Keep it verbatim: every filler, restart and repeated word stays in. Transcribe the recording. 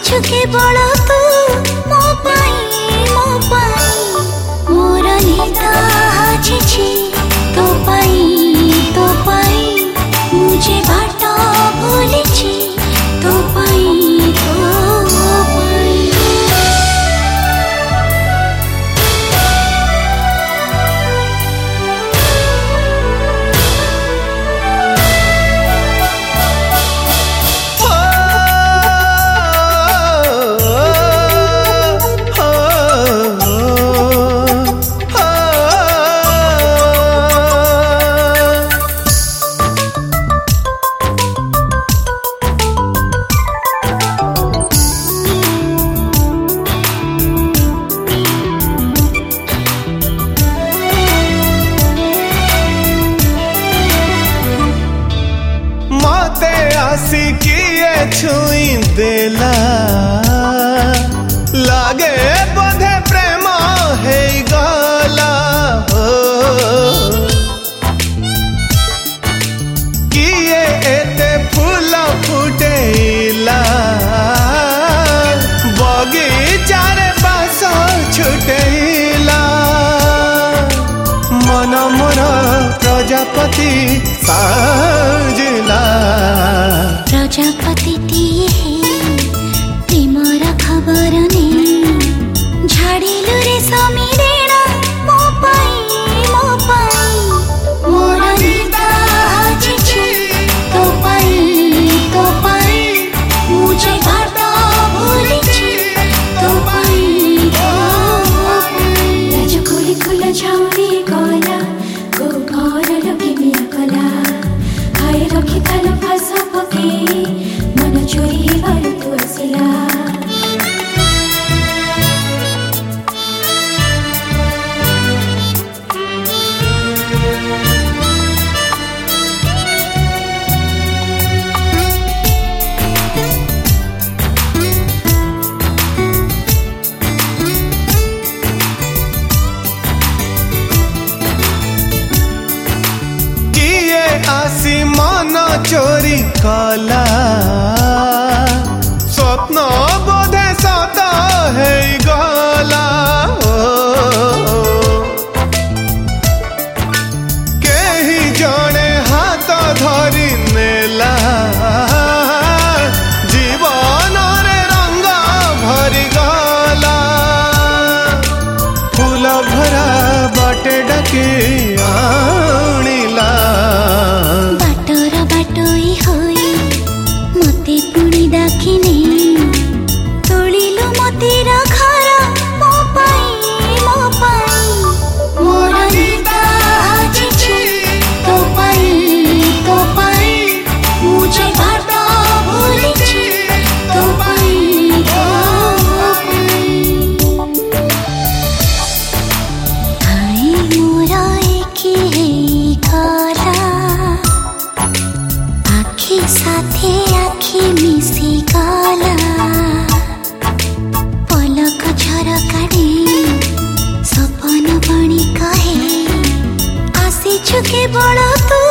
छुके बड़ तू मो पाई मो पाई मोर निदा हाजिछि तो पाई तो पाई मुझे बाटा भूलिछि तो पाई तो पाई। किए छुई देला लागे बोधे प्रेम है गला हो किए एते फूल फुटेला बगीचार बास छुटेला मन मोर प्रजापति साजिला प्रजापति प्रेमर खबर ने झाड़िलु रे समीरेण मो पाई मो पाई मोर निदा हाजिछि तो पाई तो पाई मुझे बाटा भूलिछि तो पाई तो पाई। राज खोली खुला झाउरी गला गो घर लगे मिया कला हाय रखी थाल फास पके मन चोरी बार तू आसिला। आसी मन चोरी कला स्वप्न बोधे सत है गला केही जणे हाथ धरी नेला जीवन रे रंग भरी गला फूल भरा बाटे डाके आनिला बाटर बाटोई होई मते पुणी दाखिने तोलिलु मतिर घर मो पाई मो पाई मोर निदा हाजिछि तो पाई तो पाई मुझे बाटा भूलिछि तो पाई तो पाई। हाय मोरा एकी हेई गला आखि साथे आखि मिसी गला पलक झरकाने सपन बणी कहे आसी छुके बड़ तू